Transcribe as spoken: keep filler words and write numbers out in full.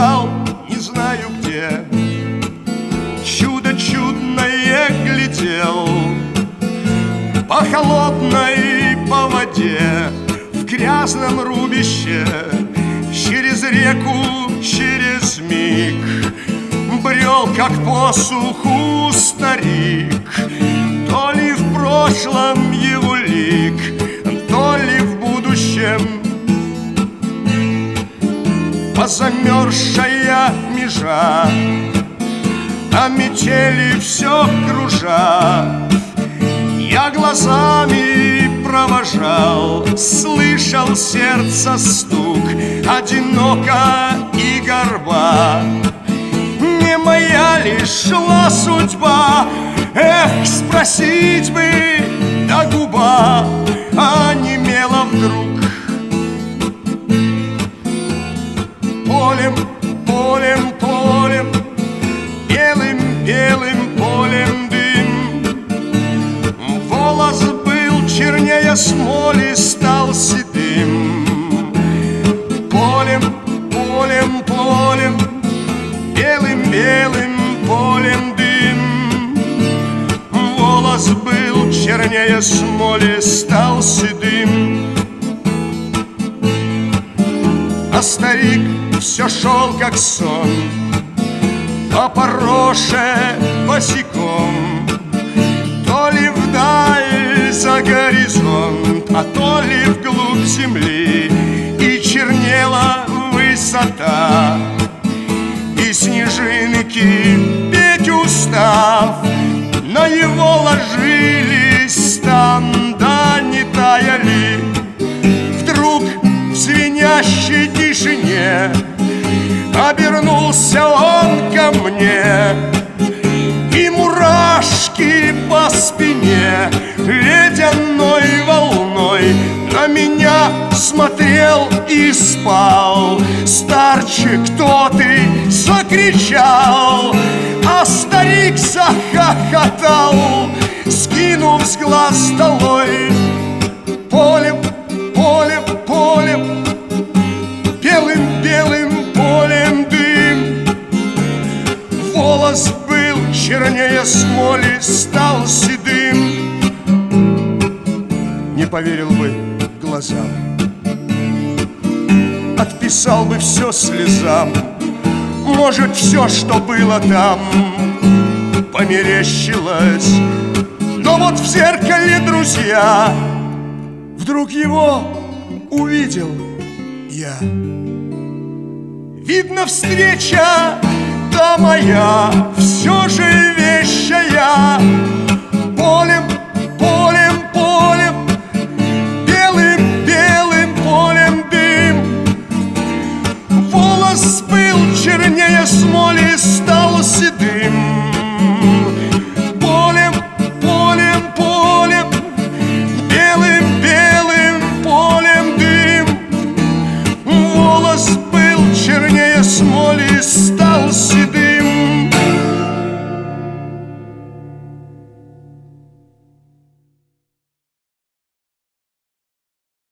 искал, не знаю где, чудо чудное глядел по холодной по воде, в грязном рубище, через реку, через миг брел, как по суху старик. То ли в прошлом его лик, то ли в будущем позамерзшая межа, а метели все кружа. Я глазами провожал, слышал сердца стук, одиноко и горба. Не моя ли шла судьба? Эх, спросить бы, да губа онемела вдруг. Полем, полем, полем, белым, белым полем дым. Волос был чернее смоли, стал седым. Полем, полем, полем, белым, белым полем дым. Волос был чернее смоли, стал седым. А старик все шел, как сон, по пороше босиком, то ли вдаль за горизонт, а то ли вглубь земли. И чернела высота, и снежинки, петь устав, на его ложились там, да не таяли. Вдруг в звенящей тишине обернулся он ко мне, и мурашки по спине ледяной волной на меня смотрел и спал. Старче, кто ты? Закричал, а старик захохотал, скинув с глаз долой. Полем, полем, полем, белым-белым полем дым. Волос был чернее смоли, стал седым. Не поверил бы глазам, отписал бы все слезам. Может, все, что было там, померещилось. Но вот в зеркале, друзья, вдруг его увидел я. Видно, встреча та моя все же вещая. Полем, полем, полем, белым, белым полем дым. Волос был чернее смоли, стал седым.